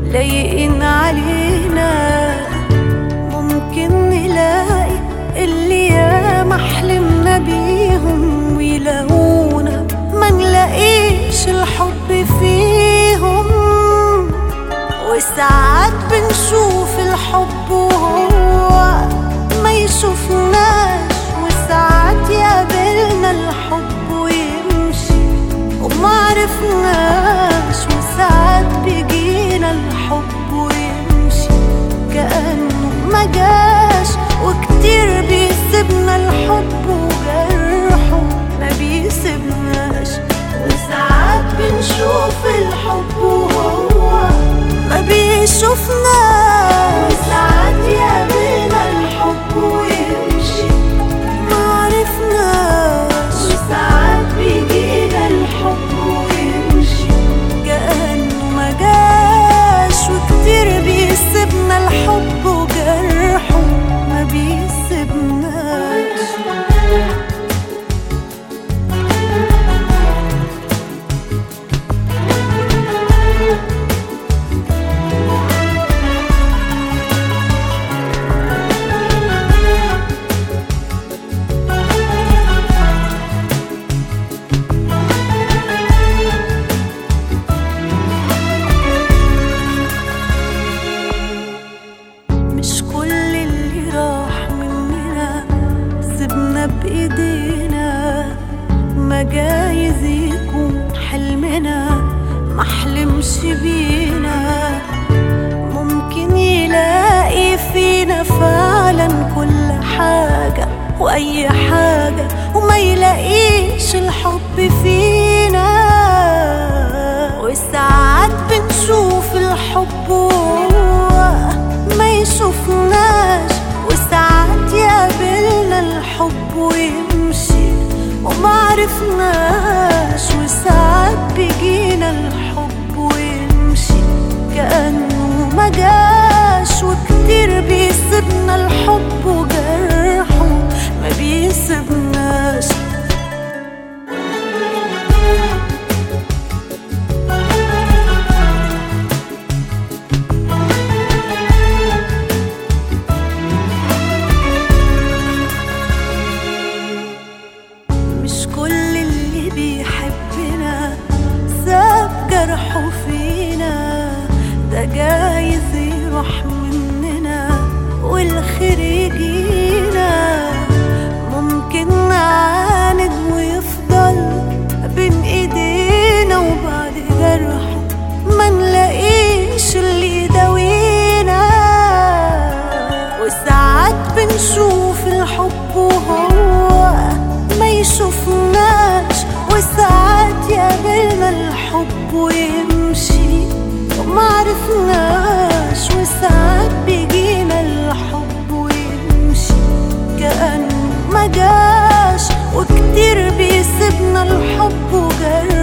لايقين علينا. ممكن نلاقي اللي ياما حلمنا بيهم ويلاقونا ما نلاقيش الحب فيهم. وساعات بنشوف الحب وهو ما يشوفناش، وساعات يقابلنا الحب ويمشي وما عرفناش، وساعات بيجينا الحب ويمشي كأنه ما جاش. وكتير بيسيبنا الحب وجرحه ما بيسيبناش. وساعات بنشوف الحب وهو ما بيشوفناش، وساعات يقابلنا الحب ويمشي ما عرفناش، وساعات بيجينا الحب ويمشي كأنه ما جاش. وكتير بيسيبنا الحب وجرحه ما بيسيبناش. مش كل اللي راح مننا سيبنا بإيدينا، ما جايز يكون حلمنا محلمش بينا. ممكن يلاقي فينا فعلا كل حاجة وأي حاجة، وما يلاقيش الحب فينا. وساعات بنشوف الحب وهو ما يشوفناش، وساعات يقابلنا الحب ويمشي وما عرفناش، وساعات بيجينا الحب ويمشي كأنه ما جاش. وكتير بيسيبنا الحب وجرحه ما بيسيبناش. مش كل اللي بيحبنا ساب جرحه فينا، ده جايز يروح مننا والخير يجينا. ممكن نعاند ويفضل بين ايدينا، وبعد جرحه ما نلاقيش اللي يداوينا. وساعات بنشوف الحب وهو ما يشوفناش، وساعات يقابلنا الحب ويمشي وما عرفناش، وساعات بيجينا الحب ويمشي كأنه ما جاش. وكتير بيسيبنا الحب وجرحه